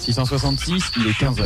666, il est 15h.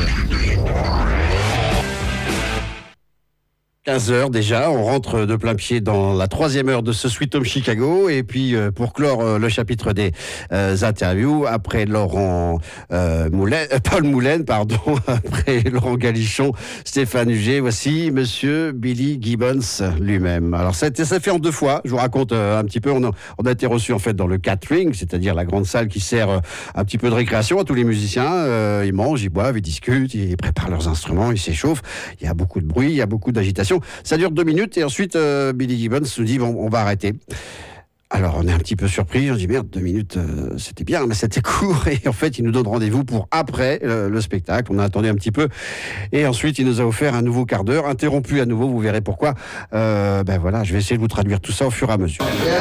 15h déjà, on rentre de plein pied dans la 3e heure de ce Sweet Home Chicago. Et puis pour clore le chapitre des interviews, après Paul Moulin, après Laurent Galichon, Stéphane Huget, voici Monsieur Billy Gibbons lui-même. Alors ça fait en 2 fois, je vous raconte un petit peu, on a été reçus en fait dans le catering, c'est-à-dire la grande salle qui sert un petit peu de récréation à tous les musiciens. Ils mangent, ils boivent, ils discutent, ils préparent leurs instruments, ils s'échauffent, il y a beaucoup de bruit, il y a beaucoup d'agitation. Ça dure 2 minutes et ensuite Billy Gibbons nous dit bon, on va arrêter. Alors on est un petit peu surpris, on dit merde, 2 minutes c'était bien, mais c'était court. Et en fait il nous donne rendez-vous pour après le spectacle. On a attendu un petit peu et ensuite il nous a offert un nouveau quart d'heure, interrompu à nouveau, vous verrez pourquoi. Voilà, je vais essayer de vous traduire tout ça au fur et à mesure.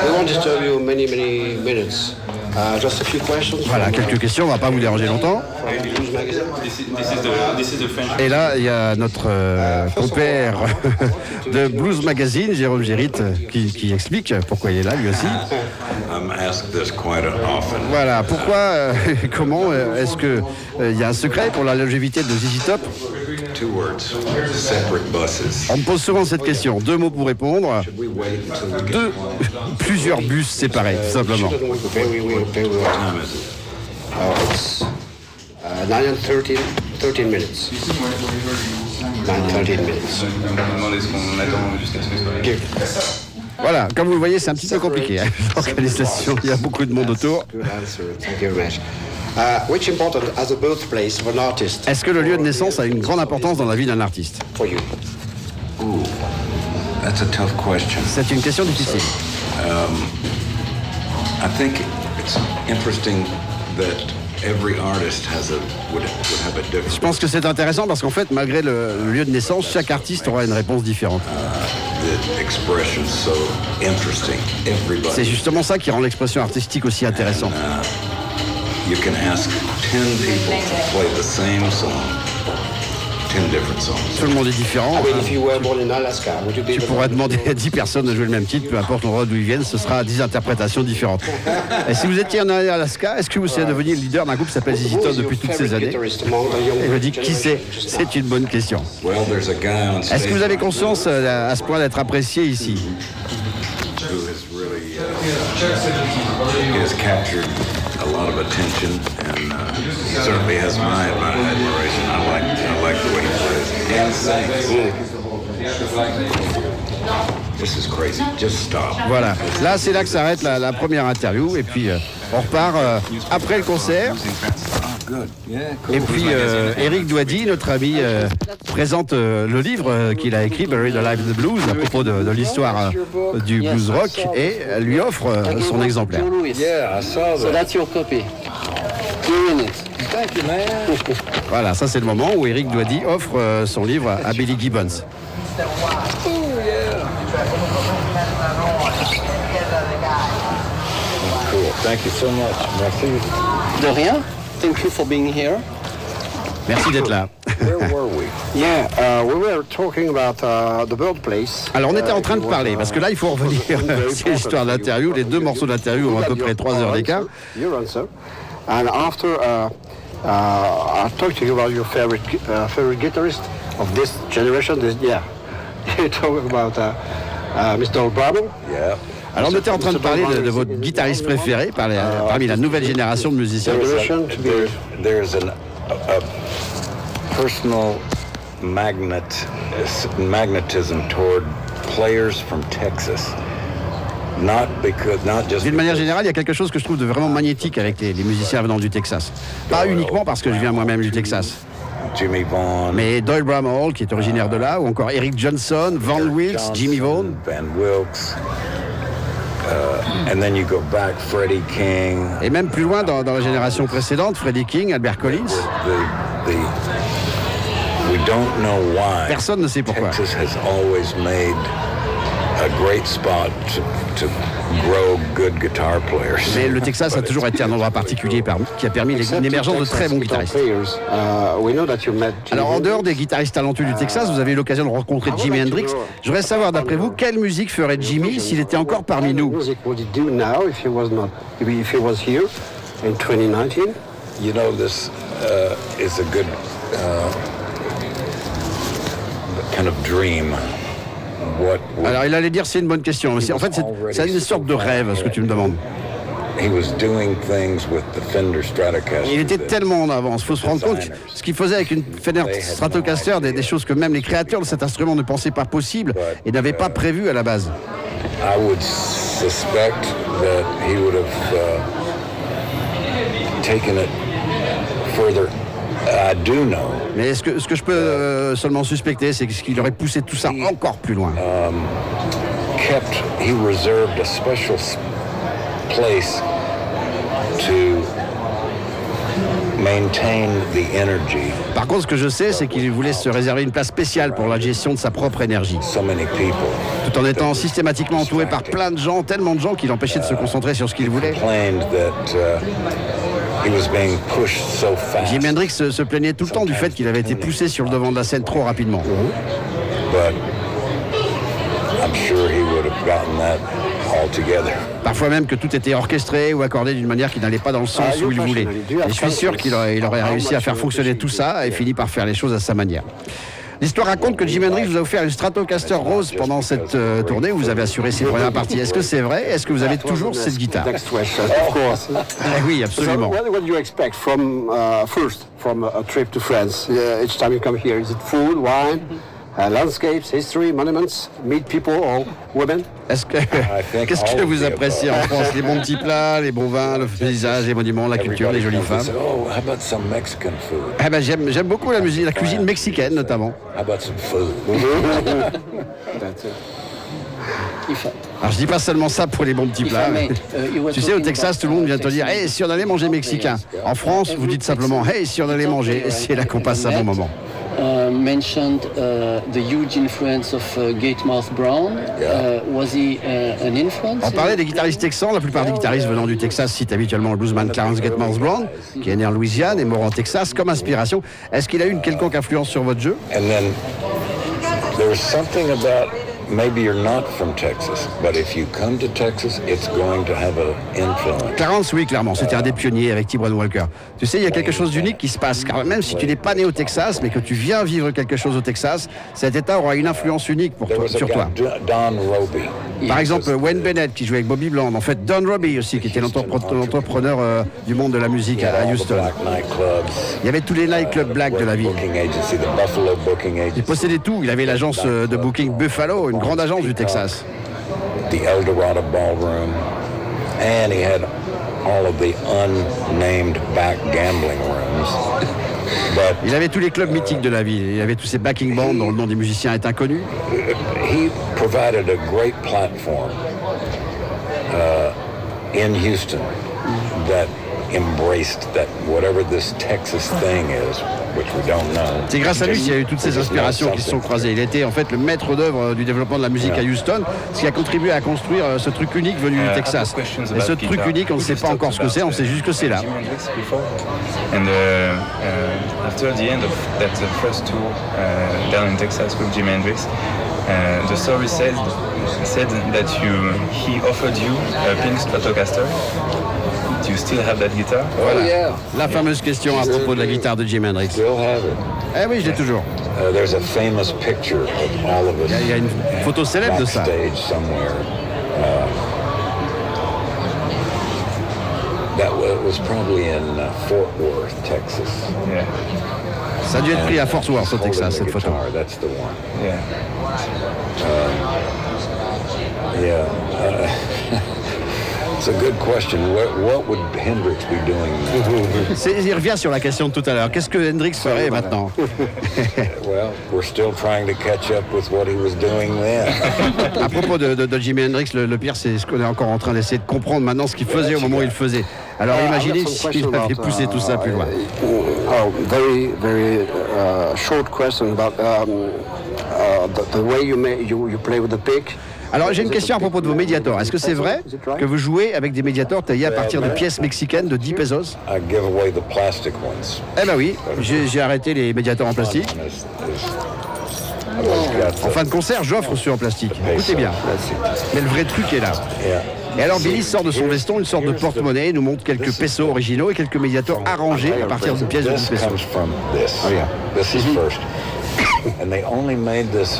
Voilà, quelques questions, on va pas vous déranger longtemps. Et là, il y a notre compère de Blues Magazine, Jérôme Gérit, qui explique pourquoi il est là, lui aussi. Voilà, pourquoi, comment, est-ce qu'il y a un secret pour la longévité de ZZ Top ? On me pose souvent cette question. 2 mots pour répondre. Plusieurs bus séparés, tout simplement. 13 minutes. 13 minutes. Voilà, comme vous le voyez, c'est un petit peu compliqué. L'organisation, il y a beaucoup de monde autour. Est-ce que le lieu de naissance a une grande importance dans la vie d'un artiste ? C'est une question difficile. I think it's interesting that every artist would have a different. Je pense que c'est intéressant parce qu'en fait, malgré le lieu de naissance, chaque artiste aura une réponse différente. The expression's so interesting. Everybody. C'est justement ça qui rend l'expression artistique aussi intéressante. You can ask 10 people to play the same song. 10 different songs. Tout le monde est différent. Tu pourrais demander à 10 personnes de jouer le même titre, peu importe l'endroit d'où ils viennent, ce sera 10 interprétations différentes. Et si vous étiez en Alaska, est-ce que vous seriez devenu le leader d'un groupe qui s'appelle ZZ Top depuis toutes ces années ? Et je dis qui c'est ? C'est une bonne question. Est-ce que vous avez conscience à ce point d'être apprécié ici ? A lot of attention and certainly has my admiration. I like the way he plays. This is crazy. Just stop. Voilà. Là, c'est là que s'arrête la première interview et puis on repart après le concert. Et puis Eric Douady, notre ami, présente le livre qu'il a écrit, Buried Alive in the Blues, à propos de l'histoire du blues rock, et lui offre son exemplaire. Voilà, ça c'est le moment où Eric Douady offre son livre à Billy Gibbons. Cool. Thank you so much. Merci. De rien. Thank you for being here. Merci d'être là. Where were we? We were talking about the birthplace. Alors on était en train de parler, parce que là il faut revenir sur l'histoire de l'interview. Les 2 morceaux d'interview ont à peu près 3 heures d'écart. And after I talked to you about your favorite guitarist of this generation. You talk about Mr. O'Brien. Yeah. Alors on était en train de parler de votre guitariste préféré parmi la nouvelle génération de musiciens. There's a personal magnetism toward players from Texas. D'une manière générale, il y a quelque chose que je trouve de vraiment magnétique avec les musiciens venant du Texas. Pas uniquement parce que je viens moi-même du Texas. Jimmy Vaughn, mais Doyle Bramhall, qui est originaire de là, ou encore Eric Johnson, Van Wilkes, Jimmy Vaughn. Van Wilkes. And then you go back, Freddie King. Et même plus loin dans la génération précédente, Freddie King, Albert Collins. We don't know why. Personne ne sait pourquoi. Texas has always made a great spot to grow good guitar players. Mais le Texas a toujours été un endroit particulier qui a permis l'émergence de très bons guitaristes. Alors en dehors des guitaristes talentueux du Texas, vous avez eu l'occasion de rencontrer Jimi Hendrix. Je voudrais savoir d'après vous, quelle musique ferait Jimi s'il était encore parmi nous? You know, this is a good kind of dream. Alors, il allait dire c'est une bonne question. En fait, c'est une sorte de rêve, ce que tu me demandes. He was doing things with the Fender Stratocaster. Il était tellement en avance. Il faut se rendre compte que ce qu'il faisait avec une Fender Stratocaster, des choses que même les créateurs de cet instrument ne pensaient pas possible et n'avaient pas prévu à la base. I would suspect that he would have taken it further. I do know. Mais ce que je peux seulement suspecter, c'est qu'il aurait poussé tout ça encore plus loin. He reserved a special place to maintain the energy. Par contre, ce que je sais, c'est qu'il voulait se réserver une place spéciale pour la gestion de sa propre énergie. So many people. Tout en étant systématiquement entouré par plein de gens, tellement de gens qui l'empêchaient de se concentrer sur ce qu'il voulait. Jimi Hendrix se plaignait tout le temps du fait qu'il avait été poussé sur le devant de la scène trop rapidement. Parfois même que tout était orchestré ou accordé d'une manière qui n'allait pas dans le sens où il voulait. Et je suis sûr qu'il aurait réussi à faire fonctionner tout ça et fini par faire les choses à sa manière. L'histoire raconte que Jimi Hendrix vous a offert une Stratocaster rose pendant cette tournée où vous avez assuré ses premières parties. Est-ce que c'est vrai? Est-ce que vous avez toujours cette guitare? Oui, absolument. So what do you expect from first from a trip to France? Each time you come here, is it food, wine, landscapes, history, monuments, meet people or women? Qu'est-ce que vous appréciez en France? Les bons petits plats, les bons vins, le paysage, les monuments, la culture, les jolies femmes. J'aime beaucoup la cuisine mexicaine notamment. Alors je dis pas seulement ça pour les bons petits plats. Tu sais, au Texas, tout le monde vient te dire « Hey, si on allait manger mexicain ». En France, vous dites simplement « Hey, si on allait manger ». Et c'est là qu'on passe un bon moment. Mentioned the huge influence of Gatemouth Brown. Was he an influence? On parlait des guitaristes texans. La plupart des guitaristes venant du Texas citent habituellement le bluesman Clarence Gatemouth Brown, qui est né en Louisiane et mort en Texas, comme inspiration. Est-ce qu'il a eu une quelconque influence sur votre jeu? And then there's something about maybe you're not from Texas, but if you come to Texas, it's going to have an influence. Clarence, oui, clairement, c'était un des pionniers avec T. Brown Walker. Tu sais, il y a quelque chose d'unique qui se passe, car même si tu n'es pas né au Texas, mais que tu viens vivre quelque chose au Texas, cet État aura une influence unique sur toi. Don Roby. Par exemple, Wayne Bennett, qui jouait avec Bobby Bland, en fait, Don Roby aussi, qui était l'entrepreneur du monde de la musique à Houston. Il y avait tous les nightclubs black de la ville. Il possédait tout, il avait l'agence de booking Buffalo, une grande agence du Texas. The Eldorado Ballroom, and he had all of the unnamed back gambling rooms. But il avait tous les clubs mythiques de la ville. Il avait tous ces backing bands dont le nom des musiciens est inconnu. He provided a great platform in Houston that embraced that whatever this Texas thing is, which we don't know. C'est grâce à lui qu'il y a eu toutes ces inspirations qui se sont croisées. Il était en fait le maître d'œuvre du développement de la musique à Houston, ce qui a contribué à construire ce truc unique venu du Texas. Et ce truc unique, on ne sait pas encore ce que c'est, on sait juste que c'est là. And after the end of that first tour down in Texas with Jimi Hendrix, the story said that he offered you a pink Stratocaster. Do you still have that guitar? Voilà. Oh yeah. La fameuse question à propos de la guitare de Jimi Hendrix. Still have it. Eh oui, je l'ai toujours. There's a famous picture of all of us. Il y a une photo célèbre de ça. Backstage somewhere. That was probably in Fort Worth, Texas. Yeah. Ça a dû être pris à Fort Worth, au Texas, cette photo. That's the one. Yeah. It's a good question. What would Hendrix be doing now? Il revient sur la question de tout à l'heure. Qu'est-ce que Hendrix ferait maintenant? Well, we're still trying to catch up with what he was doing then. À propos de Jimi Hendrix, le pire, c'est ce qu'on est encore en train d'essayer de comprendre maintenant ce qu'il faisait au moment où il le faisait. Alors imaginez s'il avait poussé tout ça plus loin. Very short question about the way you play with the pick. Alors j'ai une question à propos de vos médiators. Est-ce que c'est vrai que vous jouez avec des médiators taillés à partir de pièces mexicaines de 10 pesos? Eh ben oui, j'ai arrêté les médiators en plastique. En fin de concert, j'offre ceux en plastique. Écoutez bien. Mais le vrai truc est là. Et alors Billy sort de son veston une sorte de porte-monnaie, nous montre quelques pesos originaux et quelques médiators arrangés à partir d'une pièce de 10 pesos. Oh yeah, this is first. And they only made this.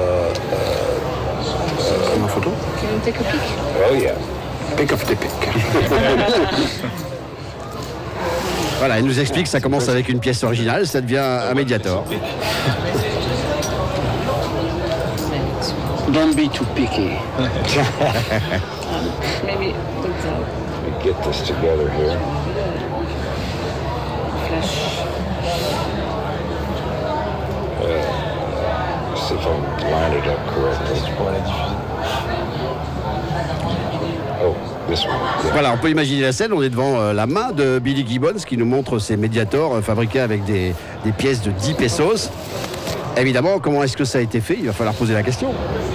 Une photo? Can you take a pic? Oh yeah. Pick of the pick. Voilà, il nous explique que ça commence avec une pièce originale, ça devient un médiator. Don't be too picky. Maybe that's out. Let me get this together here. Flash. See if I can line it up correctly. Oh, this one. Yeah. Voilà, on peut imaginer la scène, on est devant la main de Billy Gibbons qui nous montre ses médiators fabriqués avec des pièces de 10 pesos. Évidemment, comment est-ce que ça a été fait? Il va falloir poser la question.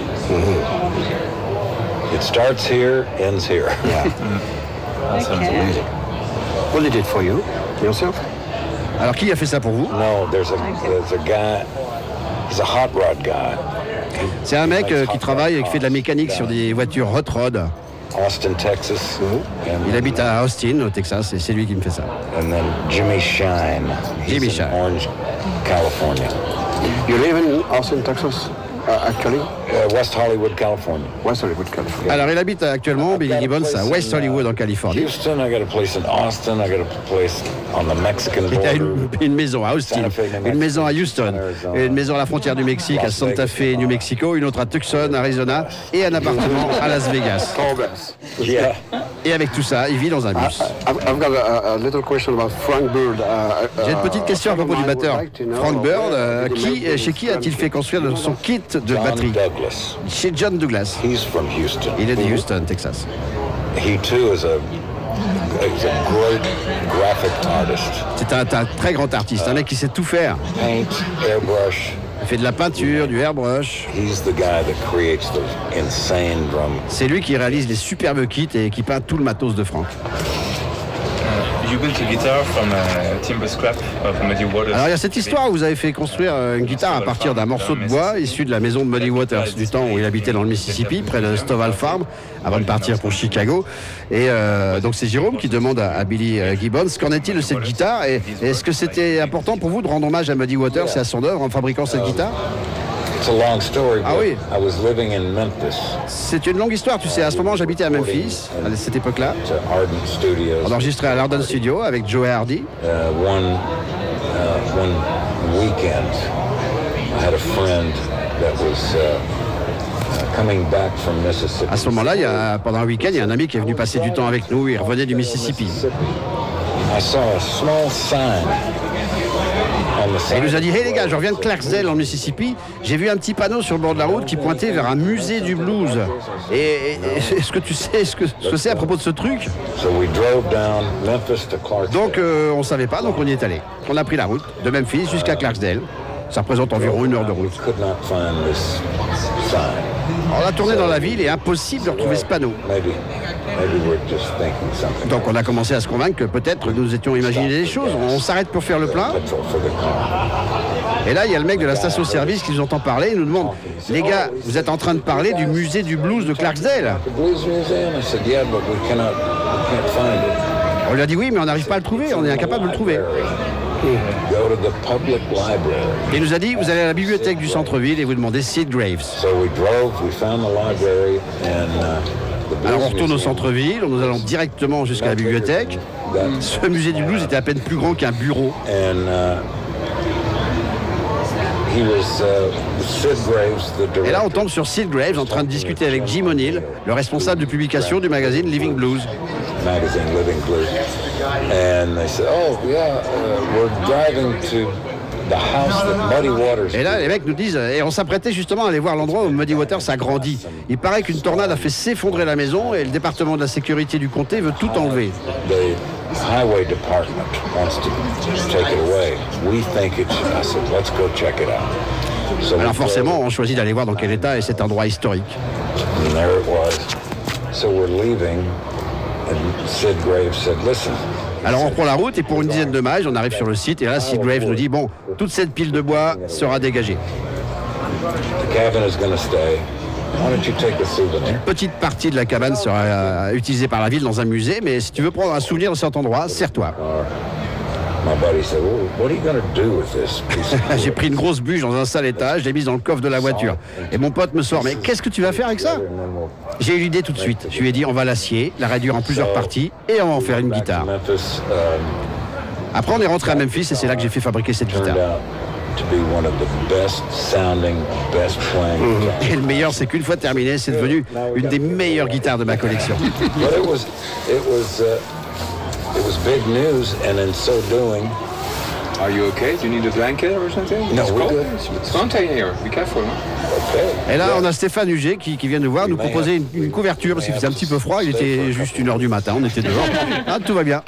It starts here, ends here. Okay. What did it for you? Yourself? Alors, qui a fait ça pour vous? No, there's a guy. He's a hot rod guy. C'est un mec qui travaille et qui fait de la mécanique sur des voitures hot rod. Austin, Texas. Il habite à Austin, au Texas, et c'est lui qui me fait ça. And then Jimmy Shine. Jimmy He's Shine. in Orange, California. You live in Austin, Texas? Actually? West Hollywood, California. West Hollywood, California. Alors, il habite actuellement, Billy Gibbons, à West Hollywood, en Californie. Houston, I got a place in Austin, I got a place on the Mexican Il a border. une maison à Austin, une maison à Houston, une maison à la frontière du Mexique, à Santa Fe, New Mexico, une autre à Tucson, Arizona, et un appartement à Las Vegas. Yeah. Et avec tout ça, il vit dans un bus. I've got a little question about Frank Bird. J'ai une petite question à propos du batteur Frank Bird. Chez qui a-t-il fait construire son kit de John batterie? Douglas. Chez John Douglas. He's from Houston. Il est de Houston, Texas. He too is a great graphic artist. C'est un très grand artiste, un mec qui sait tout faire. Paint, airbrush. Il fait de la peinture, du airbrush. He's the guy that creates the insane drum. C'est lui qui réalise les superbes kits et qui peint tout le matos de Frank. You built a guitar from timber scrap of Muddy Waters. Alors il y a cette histoire où vous avez fait construire une guitare à partir d'un morceau de bois issu de la maison de Muddy Waters, du temps où il habitait dans le Mississippi, près de Stovall Farm, avant de partir pour Chicago. Et donc c'est Jérôme qui demande à Billy Gibbons, qu'en est-il de cette guitare? Et est-ce que c'était important pour vous de rendre hommage à Muddy Waters et à son œuvre en fabriquant cette guitare? It's a long story, Ah but oui. I was living in Memphis. C'est une longue histoire, tu sais, à ce moment j'habitais à Memphis, à cette époque-là. To Ardent Studios. On enregistrait à l'Arden Studio avec Joe Hardy. One weekend, I had a friend that was coming back from Mississippi. À ce moment-là, pendant un week-end, il y a un ami qui est venu passer du temps avec nous, il revenait du Mississippi. I saw a small sign on the Et side. il nous a dit, hey les gars, je reviens de Clarksdale en Mississippi, j'ai vu un petit panneau sur le bord de la route qui pointait vers un musée du blues. Et est-ce que tu sais ce que c'est à propos de ce truc? So we drove down Memphis to Clarksdale. Donc on savait pas, donc on y est allé. On a pris la route de Memphis jusqu'à Clarksdale. Ça représente environ 1 heure de route. Could not find this sign. On a tourné dans la ville et impossible de retrouver ce panneau. Maybe we're just thinking something. Donc on a commencé à se convaincre que peut-être nous étions imaginé des choses. On s'arrête pour faire le plein. Petrol for the car. Et là, il y a le mec de la station-service qui nous entend parler. Il nous demande, les gars, vous êtes en train de parler du musée du blues de Clarksdale? The Blues Museum? I said, yeah, but we can't find it. On lui a dit oui, mais on n'arrive pas à le trouver. On est incapable de le trouver. Go to the public library. Et il nous a dit, vous allez à la bibliothèque du centre-ville et vous demandez Sid Graves. So we drove, we found the library, and the Blues Alors on retourne au Museum. centre-ville, nous allons directement jusqu'à la bibliothèque. Ce musée du blues était à peine plus grand qu'un bureau. And he was Sid Graves, the director. Et là, on tombe sur Sid Graves en train de discuter avec Jim O'Neill, le responsable de publication du magazine Living Blues. Magazine Living Blues. And they said, oh, yeah, we're driving to the house that Muddy Waters. Et là, les mecs nous disent, et on s'apprêtait justement à aller voir l'endroit où Muddy Waters a grandi. Il paraît qu'une tornade a fait s'effondrer la maison et le département de la sécurité du comté veut tout enlever. The highway department wants to take it away. We think it's. I said, let's go check it out. So Alors we forcément, on choisit d'aller voir dans quel état est cet endroit historique. drove, and there it was. So we're leaving, and Sid Graves said, listen. Alors on prend la route et pour une dizaine de miles, on arrive sur le site et là, Sid Graves nous dit, bon, toute cette pile de bois sera dégagée. The cabin is going to stay, Why don't you take a souvenir? Une petite partie de la cabane sera utilisée par la ville dans un musée, mais si tu veux prendre un souvenir de cet endroit, sers-toi. My buddy said, well, what are you going to do with this piece of wood? J'ai pris une grosse bûche dans un sale étage, je l'ai mise dans le coffre de la voiture. Et mon pote me sort, mais qu'est-ce que tu vas faire avec ça? J'ai eu l'idée tout de suite. Je lui ai dit, on va l'acier, la réduire en plusieurs parties, et on va en faire une guitare. Memphis, Après, on est rentré à Memphis, et c'est là que j'ai fait fabriquer cette turned guitare. out to be one of the best sounding, best playing guitars. Et le meilleur, c'est qu'une fois terminé, c'est devenu une des meilleures guitares de ma collection. But it was big news, and in so doing, Are you okay? Do you need a blanket or something? No, It's we're cold. good. It's container here. Be careful. Huh? okay. Et là, on a Stéphane Huget qui vient nous voir, nous proposer une couverture parce qu'il faisait un petit peu froid. Il était juste 1h du matin, on était dehors. Ah, tout va bien.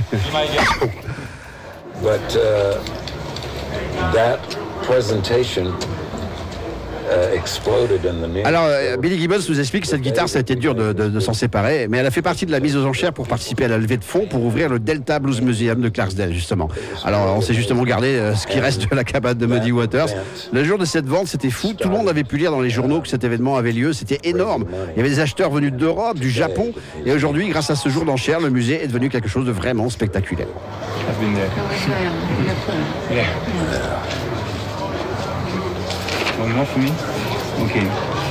But that presentation exploded in the news. Alors, Billy Gibbons nous explique que cette guitare, ça a été dur de s'en séparer, mais elle a fait partie de la mise aux enchères pour participer à la levée de fonds pour ouvrir le Delta Blues Museum de Clarksdale, justement. Alors, on s'est justement gardé ce qui reste de la cabane de Muddy Waters. Le jour de cette vente, c'était fou. Tout le monde avait pu lire dans les journaux que cet événement avait lieu. C'était énorme. Il y avait des acheteurs venus d'Europe, du Japon. Et aujourd'hui, grâce à ce jour d'enchères, le musée est devenu quelque chose de vraiment spectaculaire. I've been there. Yeah. One more for me? Okay.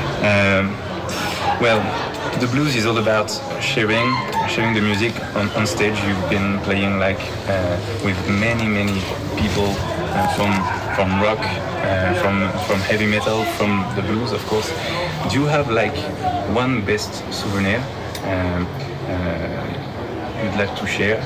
Well, the blues is all about sharing the music on stage. You've been playing like with many people from rock, from heavy metal, from the blues, of course. Do you have like one best souvenir you'd like to share?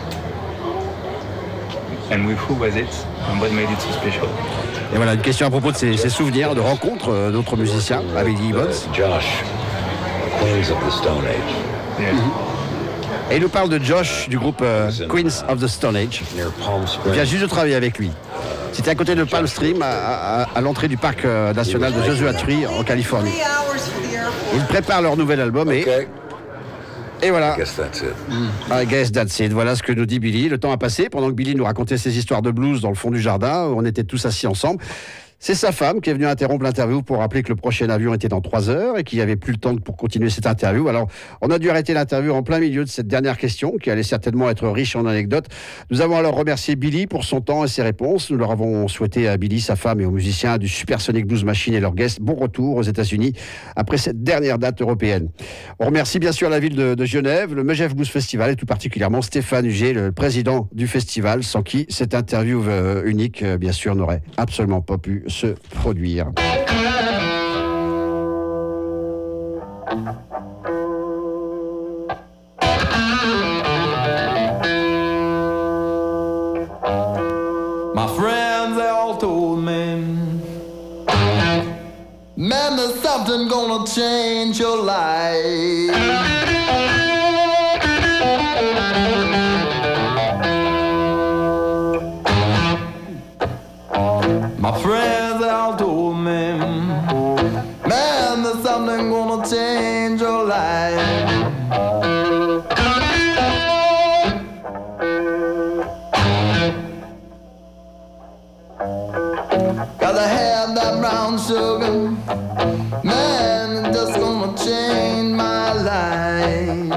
And with who was it? And what made it so special? Et voilà, une question à propos de ses souvenirs de rencontres d'autres musiciens avec Gibbons. Josh, Queens of the Stone Age, Yeah. Et il nous parle de Josh du groupe Queens of the Stone Age. near Palm Il Springs. vient juste de travailler avec lui. C'était à côté de Palm Stream, à l'entrée du parc national de Joshua Tree en Californie. Ils préparent leur nouvel album Okay, et voilà. I guess that's it. I guess that's it. Voilà ce que nous dit Billy. Le temps a passé pendant que Billy nous racontait ses histoires de blues dans le fond du jardin. Où on était tous assis ensemble. C'est sa femme qui est venue interrompre l'interview pour rappeler que le prochain avion était dans 3 heures et qu'il n'y avait plus le temps pour continuer cette interview. Alors, on a dû arrêter l'interview en plein milieu de cette dernière question qui allait certainement être riche en anecdotes. Nous avons alors remercié Billy pour son temps et ses réponses. Nous leur avons souhaité à Billy, sa femme et aux musiciens du Supersonic Blues Machine et leurs guests bon retour aux États-Unis après cette dernière date européenne. On remercie bien sûr la ville de Genève, le Megève Blues Festival et tout particulièrement Stéphane Huget, le président du festival, sans qui cette interview unique, bien sûr, n'aurait absolument pas pu se produire. My friends, they all told me, man, there's something gonna change your life. My friends, they all told me, man, there's something gonna change your life. Cause I had that brown sugar, man, it's just gonna change my life.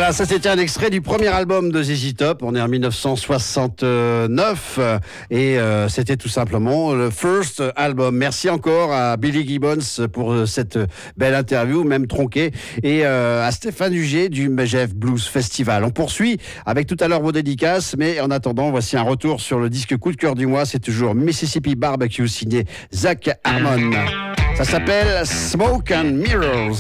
Voilà, ça c'était un extrait du premier album de ZZ Top. On est en 1969 et c'était tout simplement le first album. Merci encore à Billy Gibbons pour cette belle interview, même tronquée, et à Stéphane Huget du Megève Blues Festival. On poursuit avec tout à l'heure vos dédicaces, mais en attendant, voici un retour sur le disque coup de cœur du mois. C'est toujours Mississippi Barbecue signé Zach Harmon. Ça s'appelle Smoke and Mirrors.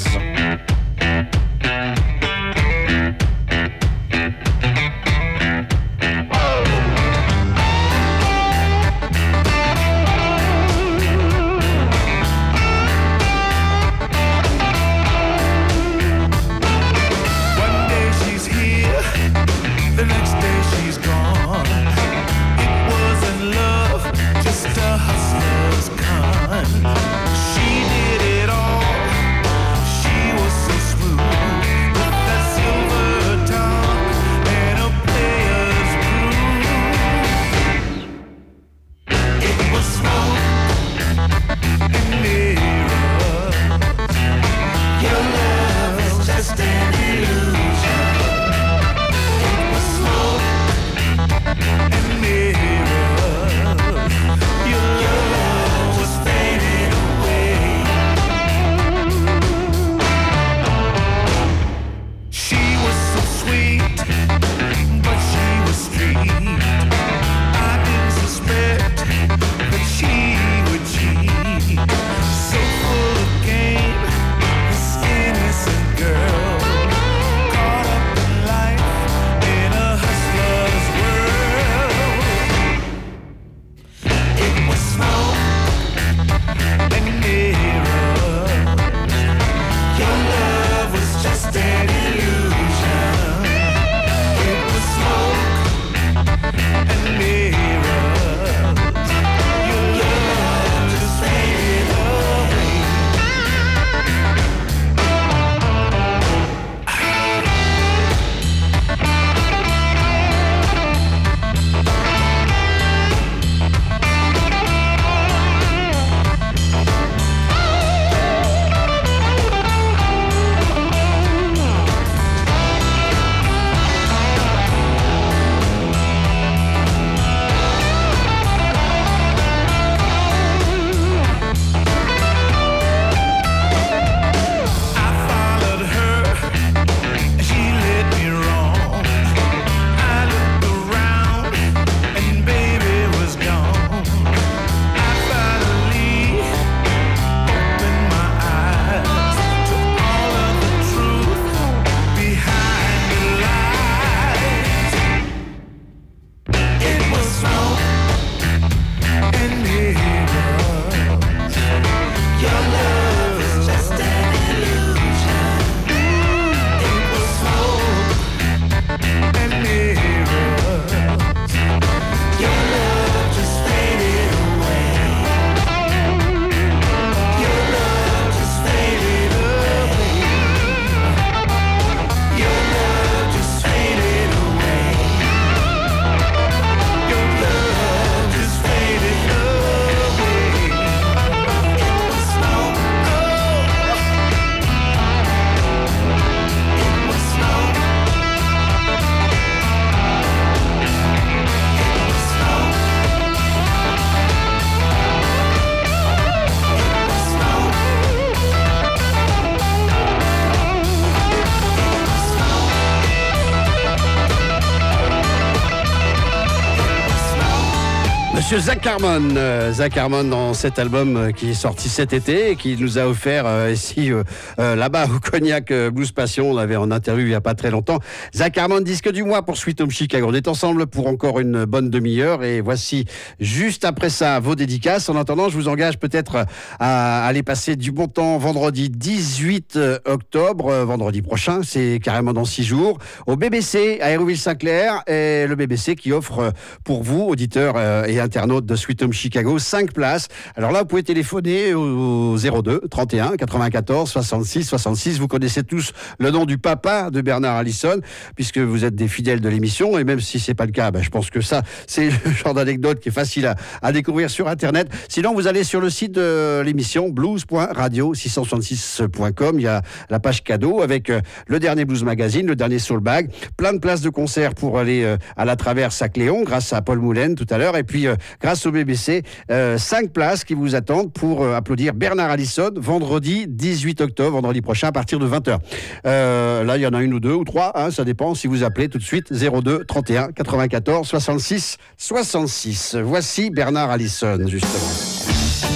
She did it all. She was so Monsieur Zach Harmon dans cet album qui est sorti cet été et qui nous a offert ici là-bas au Cognac Blues Passion. On l'avait en interview il n'y a pas très longtemps. Zach Harmon, disque du mois pour Sweet Home Chicago. On est ensemble pour encore une bonne demi-heure et voici juste après ça vos dédicaces. En attendant, je vous engage peut-être à aller passer du bon temps vendredi 18 octobre, vendredi prochain, c'est carrément dans 6 jours, au BBC à Hérouville-Saint-Clair, et le BBC qui offre pour vous, auditeurs et internautes, internautes de Sweet Home Chicago, 5 places. Alors là, vous pouvez téléphoner au 02 31 94 66 66. Vous connaissez tous le nom du papa de Bernard Allison, puisque vous êtes des fidèles de l'émission, et même si c'est pas le cas, je pense que ça, c'est le genre d'anecdote qui est facile à découvrir sur Internet. Sinon, vous allez sur le site de l'émission blues.radio666.com. Il y a la page cadeau avec le dernier Blues Magazine, le dernier Soul Bag, plein de places de concert pour aller à la Traverse à Cléon, grâce à Paul Moulin tout à l'heure, et puis grâce au BBC, 5 places qui vous attendent pour applaudir Bernard Allison vendredi 18 octobre, vendredi prochain à partir de 20h. Là, il y en a une ou deux ou trois, ça dépend si vous appelez tout de suite 02 31 94 66 66. Voici Bernard Allison, justement.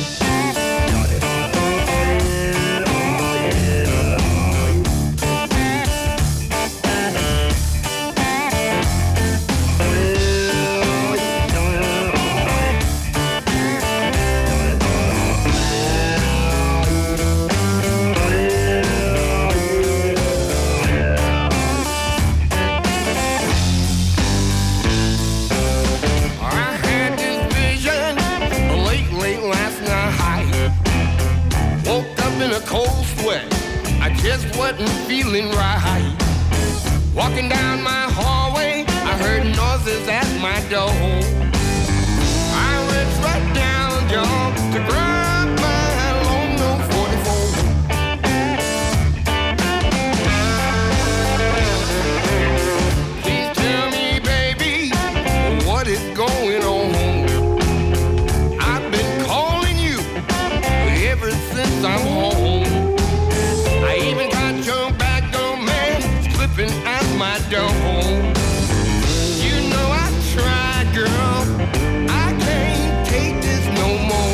Just wasn't feeling right. Walking down my hallway, I heard noises at my door. I went right down, John, to grab my long no 44. Please tell me, baby, what is going on? I've been calling you ever since I'm home. I even got your back door man slipping at my door. You know I tried, girl. I can't take this no more.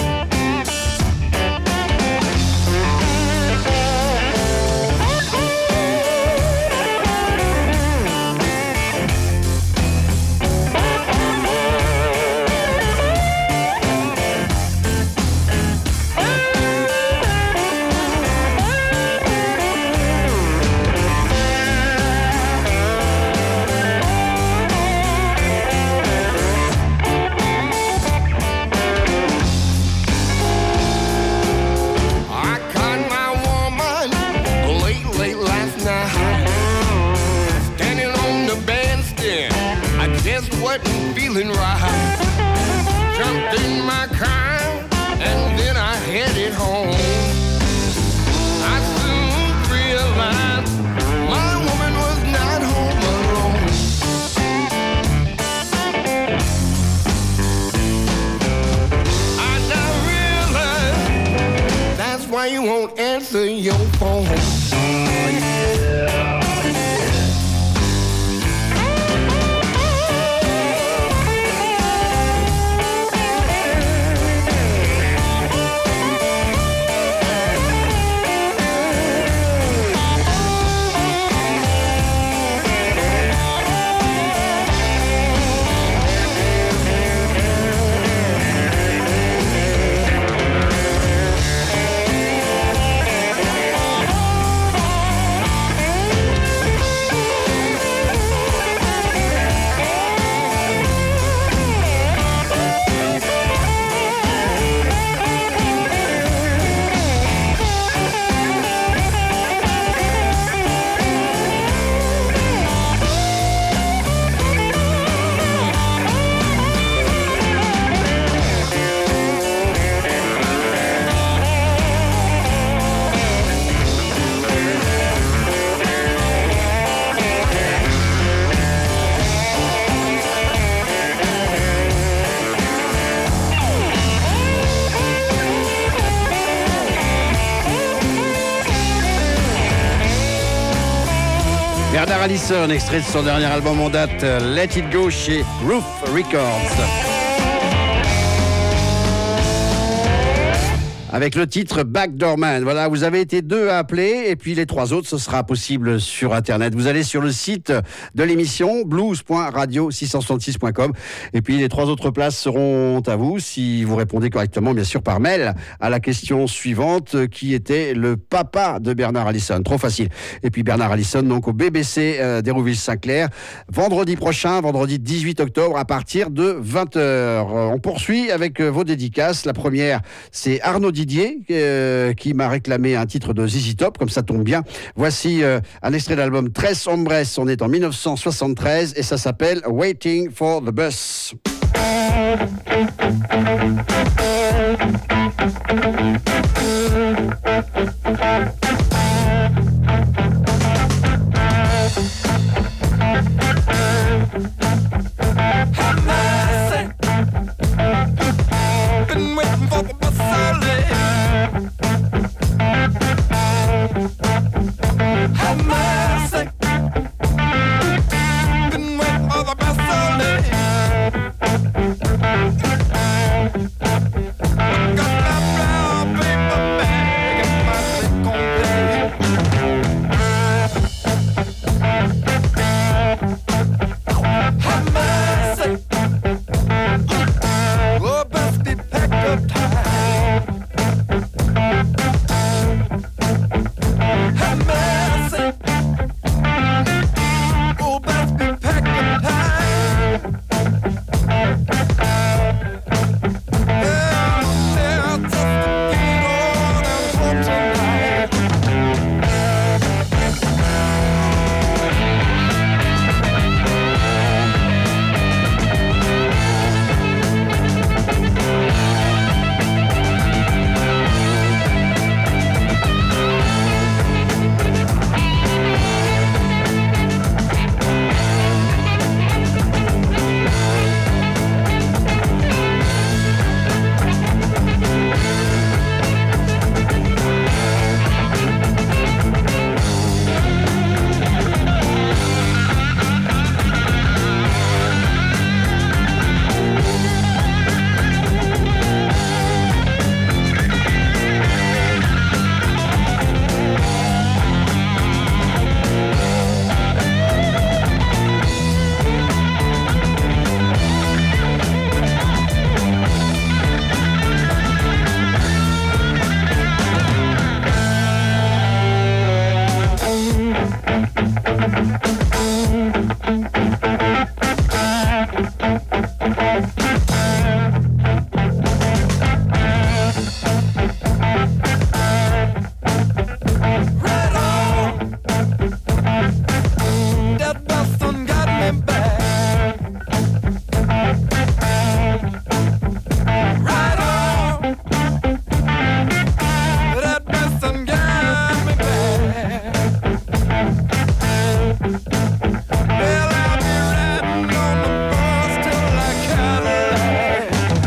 Wasn't feeling right. Jumped in my car and then I headed home. I soon realized my woman was not home alone. I now realize that's why you won't answer your phone. Bernard Allison, extrait de son dernier album en date, Let It Go, chez Roof Records. avec le titre Backdoor Man. Voilà, vous avez été 2 à appeler et puis les 3 autres, ce sera possible sur Internet. Vous allez sur le site de l'émission blues.radio666.com et puis les 3 autres places seront à vous si vous répondez correctement, bien sûr, par mail à la question suivante qui était le papa de Bernard Allison. Trop facile. Et puis Bernard Allison, donc au BBC d'Hérouville-Saint-Clair, vendredi prochain, vendredi 18 octobre à partir de 20h. On poursuit avec vos dédicaces. La première, c'est Arnaud Didier qui m'a réclamé un titre de ZZ Top, comme ça tombe bien. Voici un extrait de l'album Tres Hombres, on est en 1973 et ça s'appelle Waiting for the Bus. Been waiting for the bus early. Have mercy. Been waiting for the bus early. Got that brown paper bag and my sick on have mercy. Oh, best be packed up tight. Have mercy. Oh, best be packed up tight. Yeah, just to get on and home tonight. That bus done got me back. Right on. That bus done got me back. Well, I'll be riding on the bus till I Cadillac.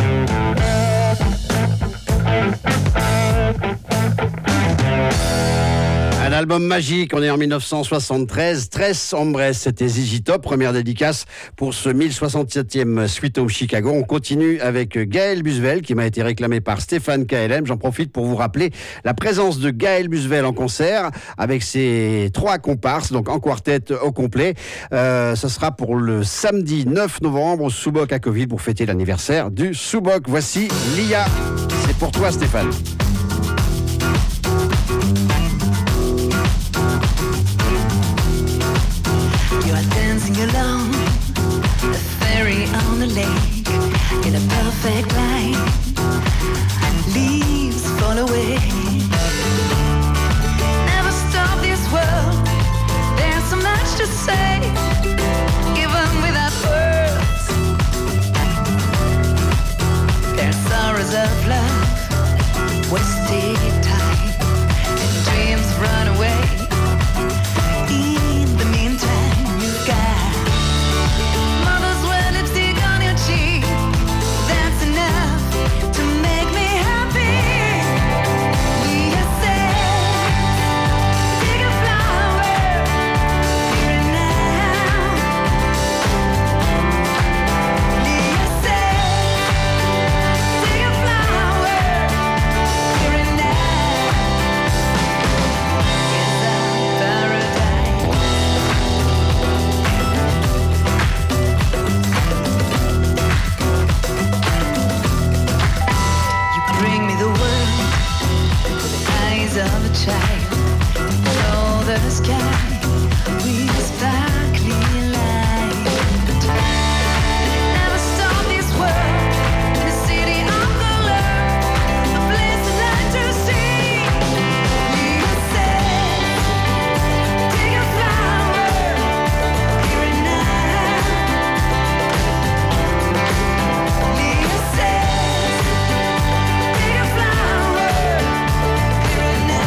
Un album magique, on est en 1973, Tres Hombres, c'était ZZ Top, première dédicace pour ce 1067e Sweet Home Chicago. On continue avec Gaël Busvel qui m'a été réclamé par Stéphane KLM. J'en profite pour vous rappeler la présence de Gaël Busvel en concert avec ses 3 comparses, donc en quartet au complet. Ce sera pour le samedi 9 novembre au Soubok à Coville pour fêter l'anniversaire du Soubok. Voici Lia, c'est pour toi Stéphane. Dancing along the ferry on the lake in a perfect light. Leaves fall away. Never stop this world. There's so much to say, even without words. There's sorrows of love, wasted time, and dreams run away. In the meantime, you've got mother's wet lipstick on your cheek. That's enough to make me happy. Leah said, take a flower here and now. Leah said, take a flower here and child. Below the sky, with sparkling light. Never stop this world in a city of color, a place I'd like to see. You said, take a flower here and now. You said, take a flower here and now.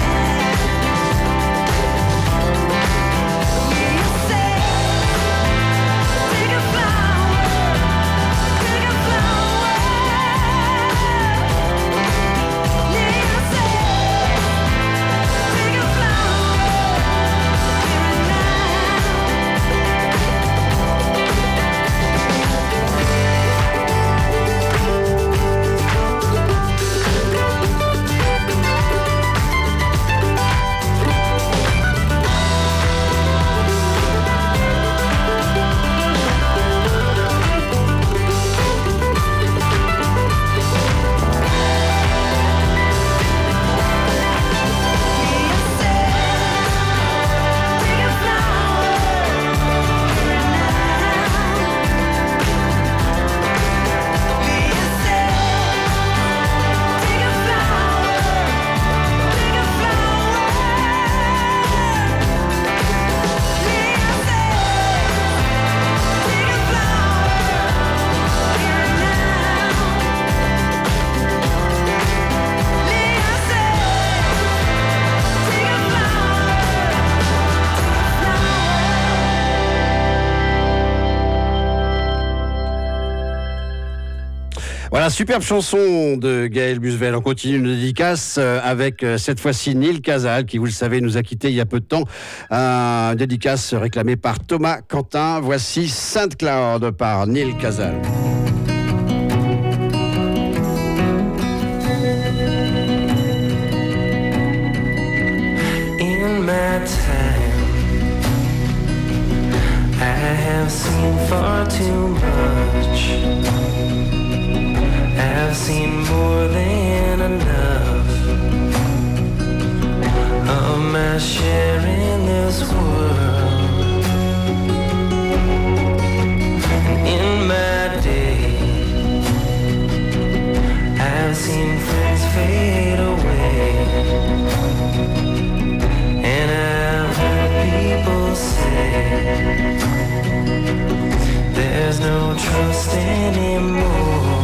Voilà, superbe chanson de Gaël Busvel. On continue une dédicace avec cette fois-ci Neil Casal, qui, vous le savez, nous a quittés il y a peu de temps. Dédicace réclamée par Thomas Quentin. Voici Sainte Claude par Neil Casal. In my time, I have seen far too much. I've seen more than enough of my share in this world. And in my day, I've seen friends fade away, and I've heard people say there's no trust anymore.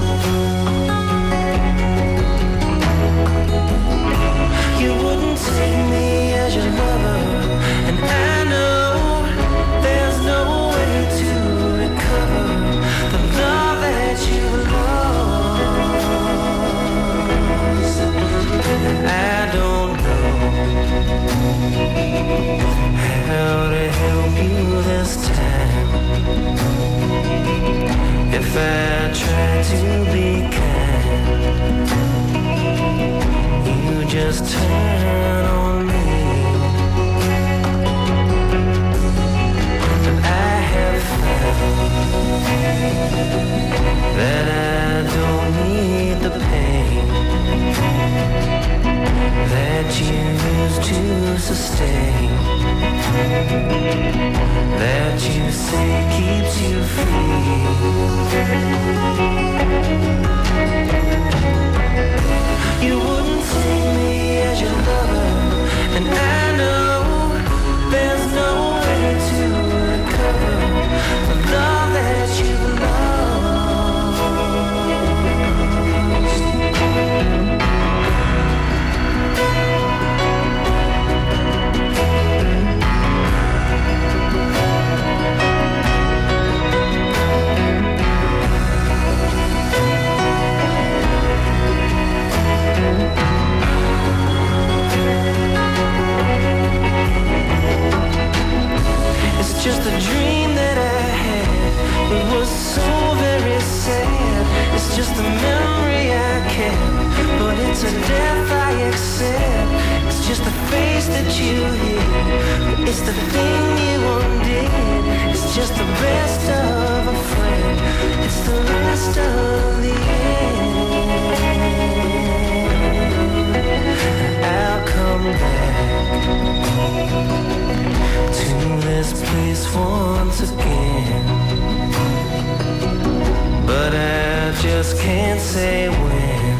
You wouldn't take me as your lover, and I know there's no way to recover the love that you lost. I don't know how to help you this time. If I try to be kind, you just turn on me. But I have found that I don't need the pain that you used to sustain, that you say keeps you free. You wouldn't take me as your lover, and I know there's no way to recover the love that you lost. It's just a dream that I had. It was so very sad. It's just a memory I kept, but it's a death I accept. It's just the face that you hid. It's the thing you undid. It's just the best of a friend. It's the last of the end. I'll come back.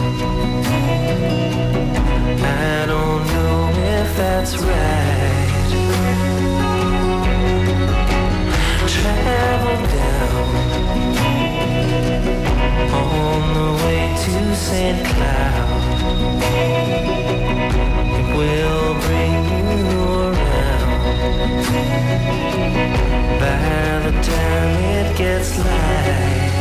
I don't know if that's right. Travel down on the way to St. Cloud. It will bring you around. By the time it gets light,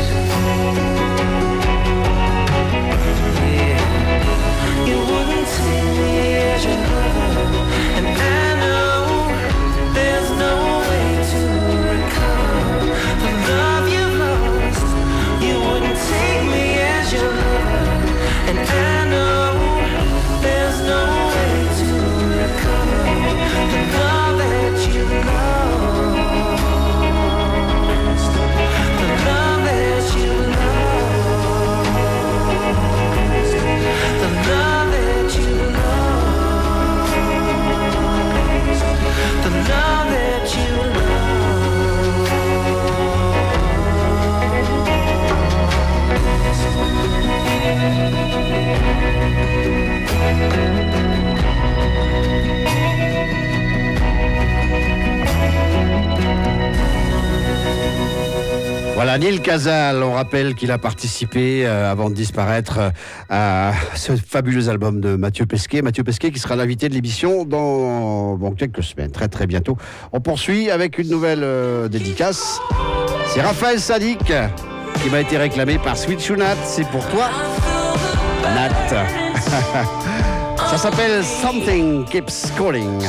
yeah, you wouldn't take me as your lover, and I know there's no way to recover the love you've lost. You wouldn't take me as your lover, and I know there's no way to recover the love that you lost. The love that you lost. The love that you lost. The love that you Voilà, Neil Casal, on rappelle qu'il a participé avant de disparaître à ce fabuleux album de Mathieu Pesquet. Mathieu Pesquet qui sera l'invité de l'émission dans quelques semaines, très très bientôt. On poursuit avec une nouvelle dédicace. C'est Raphaël Sadik qui m'a été réclamé par Sweet Chunat. C'est pour toi, Nat. Ça s'appelle Something Keeps Calling.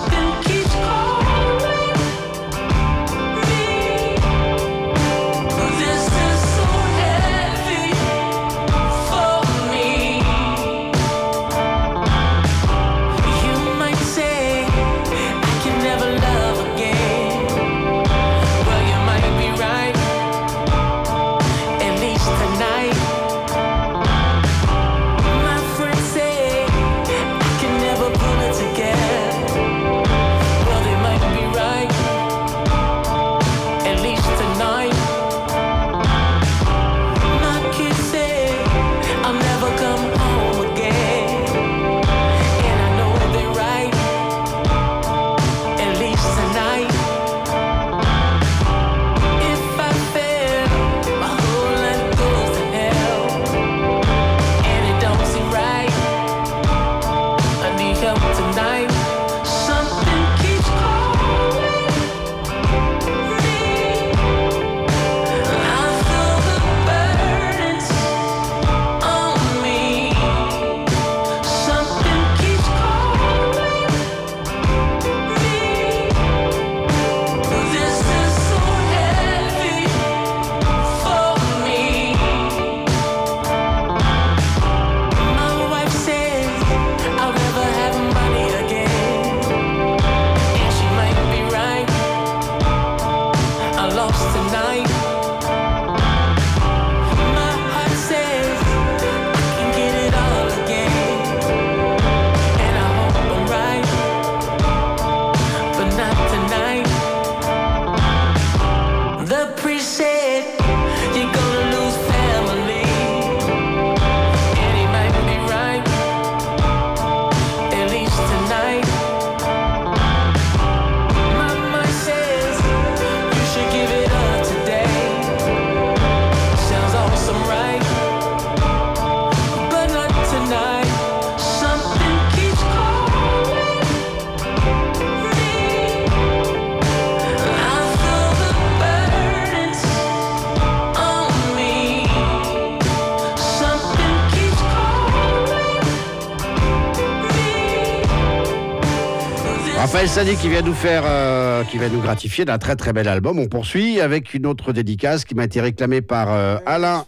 Raphaël Sadik qui vient nous faire, qui va nous gratifier d'un très très bel album. On poursuit avec une autre dédicace qui m'a été réclamée par Alain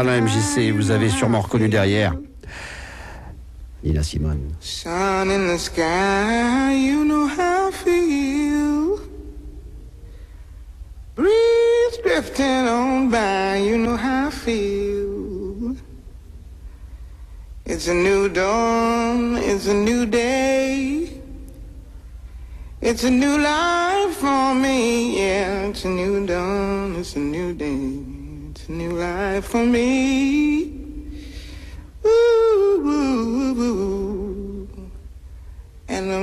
MJC. Vous avez sûrement reconnu derrière Nina Simone. Sun in the sky, you know how I feel. Breeze drifting on by, you know how I feel. It's a new dawn, it's a new day. It's a new life for me, yeah. It's a new dawn, it's a new day. It's a new life for me. Ooh.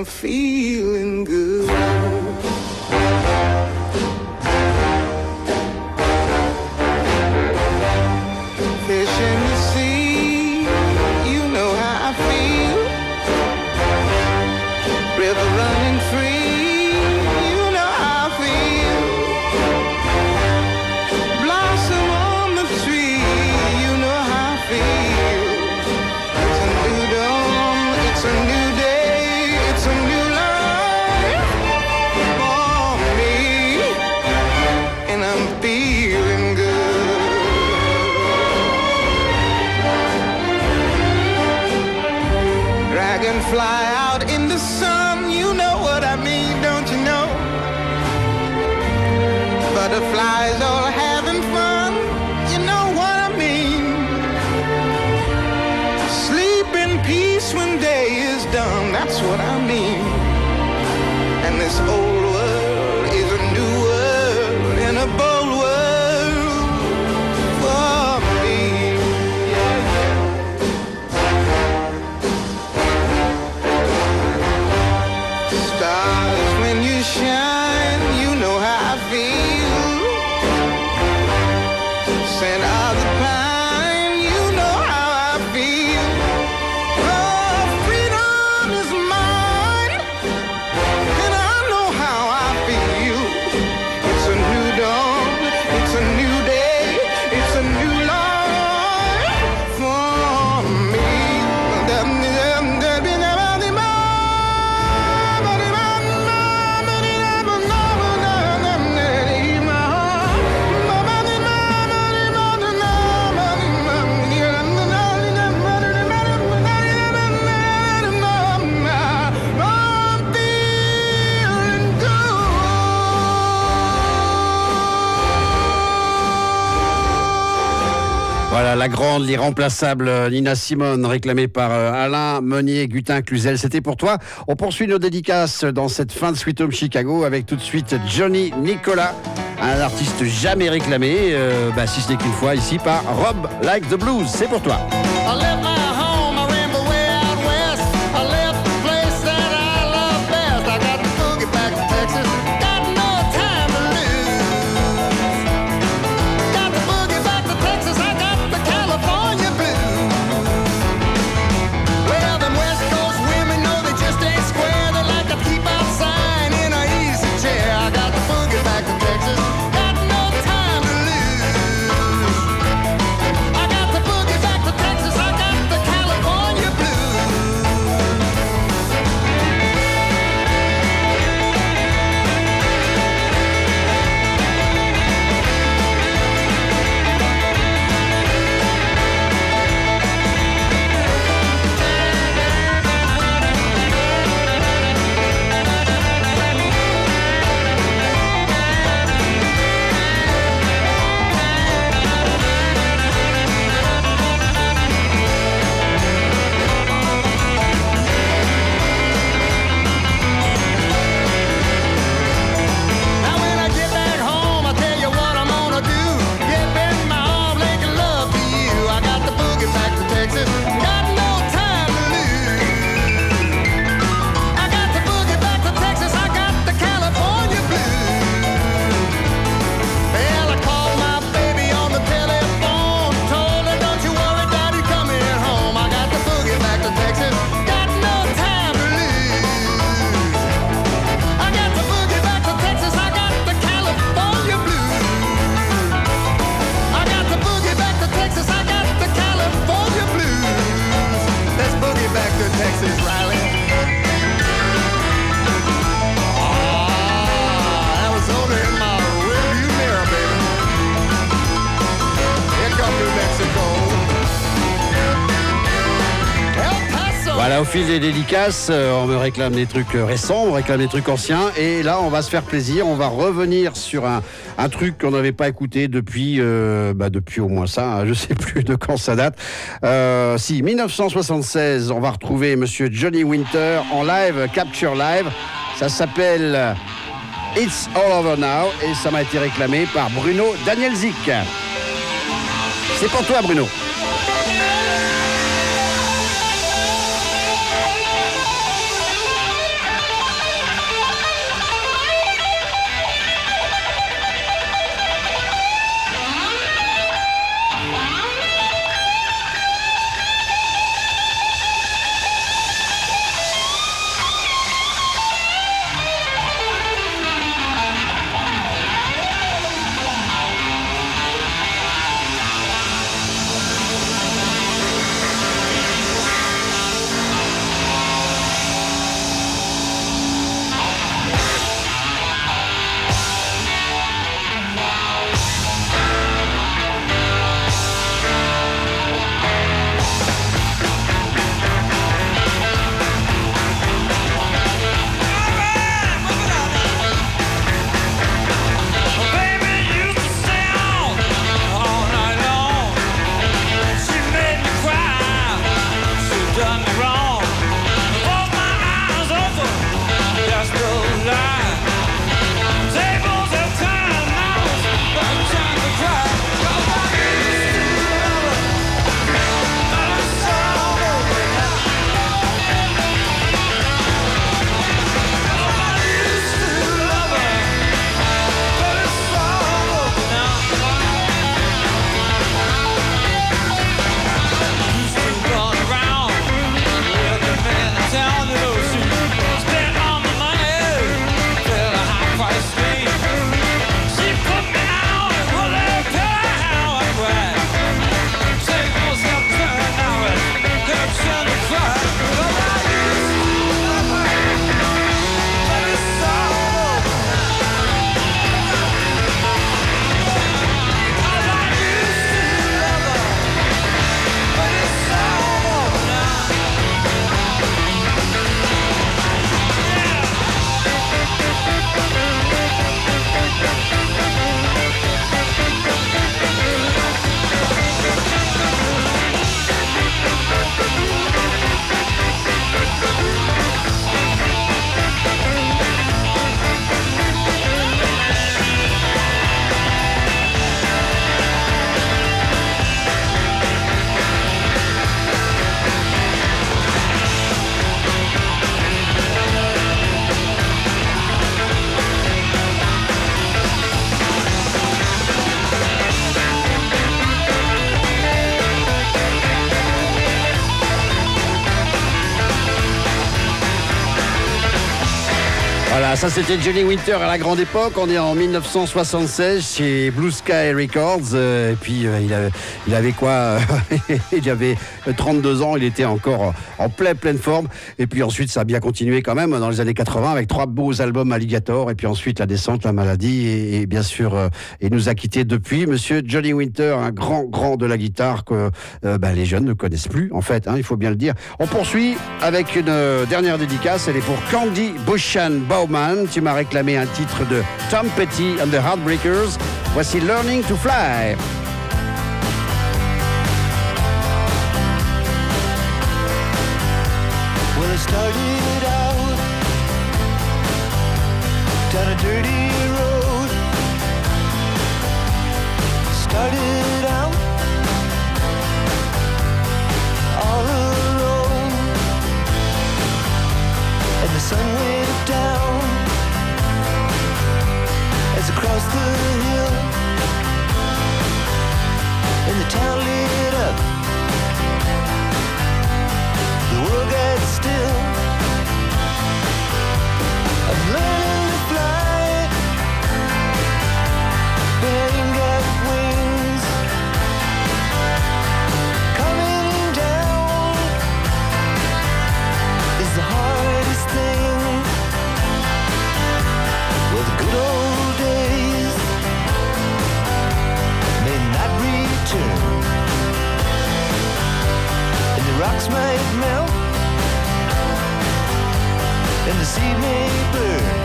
feeling good. Fish in the sea, you know how I feel. River running free, you know how I feel. Blossom on the tree, you know how I feel. It's a new dawn, it's a new day, it's a new life for me, and I'm feeling good. Dragonfly out in the sun, you know what I mean, don't you know? Butterflies all having fun, you know what I mean. Sleep in peace when day is done, that's what I mean. And this old world is a new world and a bold world for me. Stars, when you shine, you know how I feel. Scent of the pine, you know how I feel. Oh, freedom is mine, and I know how I feel. It's a new dawn, it's a new day, it's a new life for me. Voilà, la grande, l'irremplaçable Nina Simone, réclamée par Alain Meunier, Gutin, Cluzel. C'était pour toi. On poursuit nos dédicaces dans cette fin de Sweet Home Chicago avec tout de suite Johnny Nicolas, un artiste jamais réclamé, si ce n'est qu'une fois ici par Rob Like the Blues. C'est pour toi. I left my home, I rambled way out west. I left the place that I love best. I got the boogie back to Texas. Got no time to lose. Got the boogie back to Texas. I got the California blues. Well, them West Coast women know they just ain't square. They like to keep outside in a easy chair. I got the boogie back to Texas. Got no time to lose. I got the boogie back to Texas. I got the California blues. Now when I get back home, I tell you what I'm gonna do. Get bend my arm, making love to you. I got the boogie back to Texas. Got no time to lose. I got the boogie back to Texas. I got the California blues. Well, I called my baby on the telephone. Told her, don't you worry, Daddy, coming home. I got the boogie back to Texas. Got no time to lose. I got the boogie back to Texas. I got the California blues. I got the boogie back to Texas. I got the California blues. Let's boogie back to Texas, Riley. Arizona in my rearview mirror, baby. Here come New Mexico. El Paso. Voilà, au fil des dédicaces, on me réclame des trucs récents, on réclame des trucs anciens. Et là, on va se faire plaisir. On va revenir sur un truc qu'on n'avait pas écouté depuis au moins ça. Je sais plus de quand ça date. 1976, on va retrouver Monsieur Johnny Winter en live, Capture Live. Ça s'appelle It's All Over Now et ça m'a été réclamé par Bruno Danielzik. C'est pour toi, Bruno. Voilà, ça c'était Johnny Winter à la grande époque. On est en 1976 chez Blue Sky Records. Et puis il avait quoi il avait 32 ans, il était encore en pleine forme. Et puis ensuite ça a bien continué quand même dans les années 80 avec 3 beaux albums Alligator. Et puis ensuite la descente, la maladie. Et bien sûr, il nous a quittés depuis. Monsieur Johnny Winter, un grand de la guitare que les jeunes ne connaissent plus en fait, il faut bien le dire. On poursuit avec une dernière dédicace. Elle est pour Candy Bushan Bowman. Tu m'as réclamé un titre de Tom Petty and the Heartbreakers. Voici Learning to Fly. Well, it started out down a dirty road. Started out all alone, and the sun went down as I crossed the hill, and the town lit up. The world got still. I'm learning to fly, but I ain't got wings. Coming down is the hardest thing. Well, the good old days may not return, and the rocks might melt, and the seed may burn.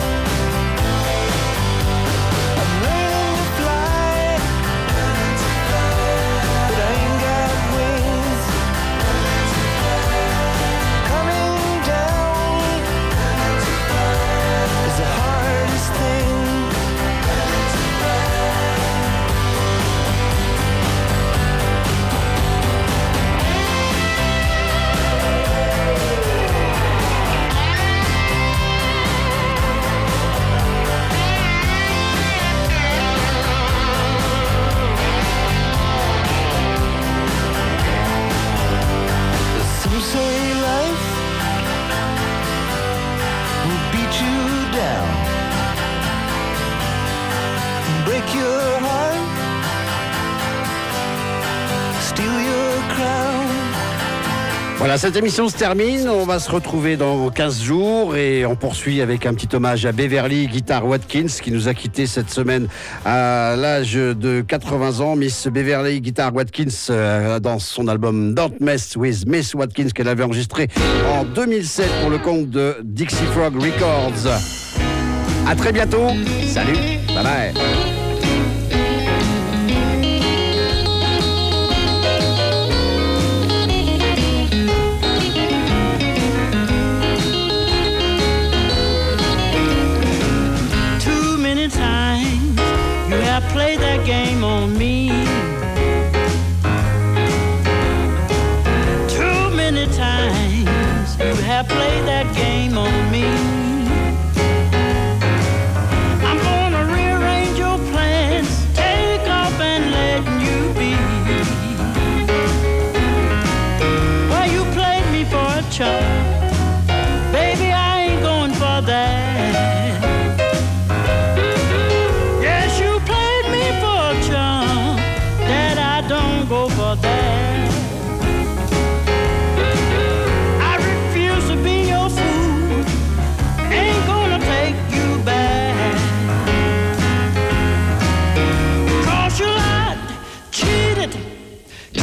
I'm learning to fly, but I ain't got wings. Coming down is the hardest thing. Some say life will beat you down, break your heart, steal your crown. Voilà, cette émission se termine. On va se retrouver dans 15 jours et on poursuit avec un petit hommage à Beverly Guitar Watkins qui nous a quittés cette semaine à l'âge de 80 ans. Miss Beverly Guitar Watkins dans son album Don't Mess with Miss Watkins qu'elle avait enregistré en 2007 pour le compte de Dixie Frog Records. À très bientôt. Salut. Bye bye.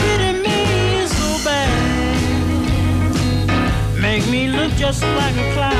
'Just like a cloud.